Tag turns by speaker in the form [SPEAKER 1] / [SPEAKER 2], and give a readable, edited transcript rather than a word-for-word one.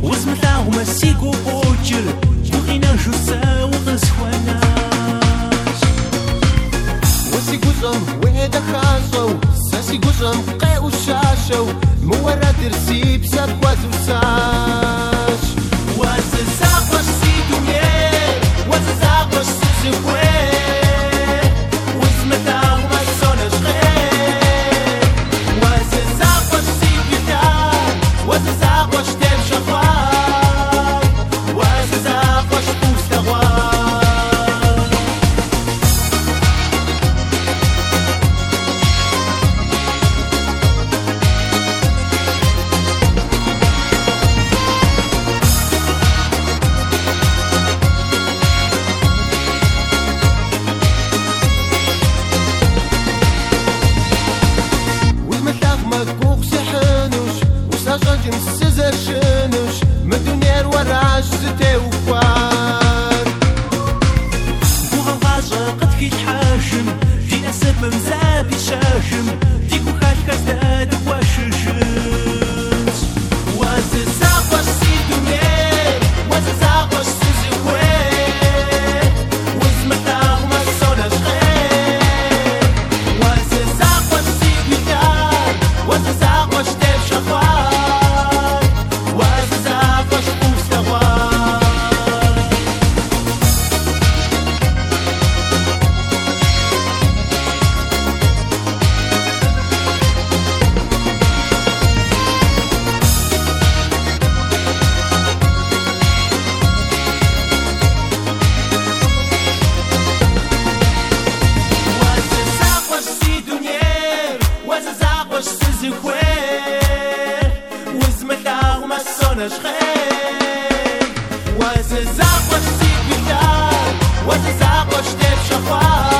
[SPEAKER 1] وزمتها ومسيكو بوجر وغينا جوسا وغسواناش
[SPEAKER 2] وسيكو زم ويدا خاصو ساسيكو زم قاو الشاشو مورا ترسي بساب وازوساش
[SPEAKER 1] واززاق واش سيدو مير واززاق واش سيزوكوير وزمتها ومسوناش غير واززاق واش سيدو دار واززاق واش دير شخوار واززاق واش بوس تغوار
[SPEAKER 2] جن سزر شنوش مدنير وراش زتي وفار
[SPEAKER 1] بوها غاجة قد كي تحاجم دينا سب مزابي شاجم ديكو خالك ازداد واشجت واززاق واش سيدو مير واززاق واش سيزوكوير وزمتها وما صوناش غير واززاق واش سيدو دار واززاق واش دير شخوار واززاق واش سيد بيدار واززاق واش دير شخوار